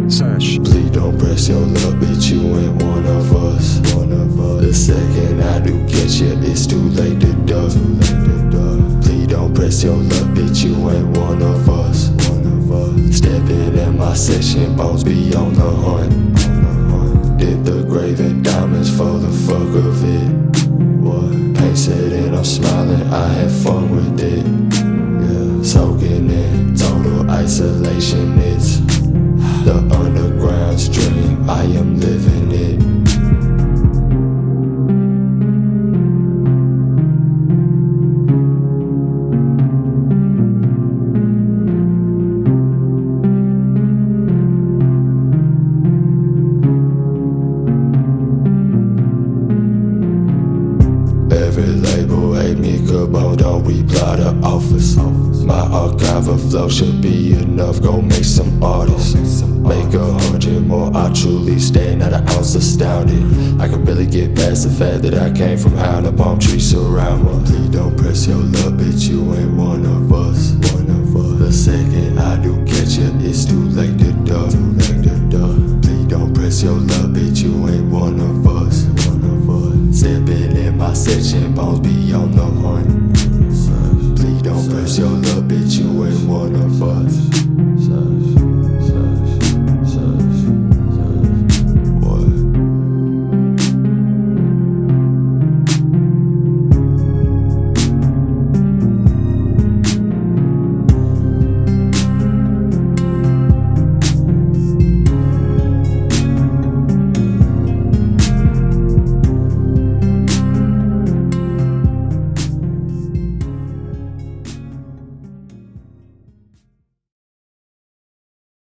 Sesh. Please don't press your luck, bitch, you ain't one of us. The second I do catch you, it's too late to duck. Please don't press your luck, bitch, you ain't one of us. Stepping in my section, bones be on the hunt. Did the grave and diamonds for the fuck of it. Paint said and I'm smiling, I had fun with it. Soaking in total isolation, it's the underground stream, I am living it. Every label hate me, Cabone don't reply to offers. My archive of flow should be enough, go make some artists. Make 100 more, I truly stay not an ounce astounded. I can really get past the fact that I came from how the palm trees surround me. Please don't press your luck, bitch, you ain't one of us. The second I do catch you, it's too late to duck. Please don't press your luck, bitch, you ain't one of us. Stepping in my section, bones be on the horn.